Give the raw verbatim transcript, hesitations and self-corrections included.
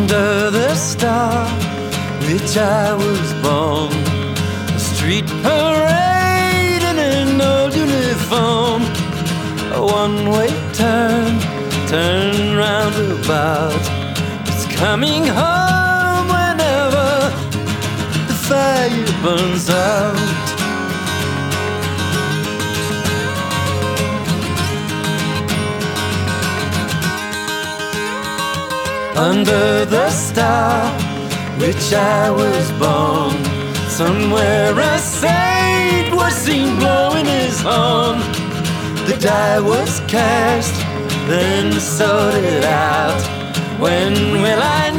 Under the star which I was born, a street parade in an old uniform, a one-way turn, turn roundabout. It's coming home whenever the fire burns out. Under the star which I was born, somewhere a saint was seen blowing his horn. The die was cast, then sorted out. When will I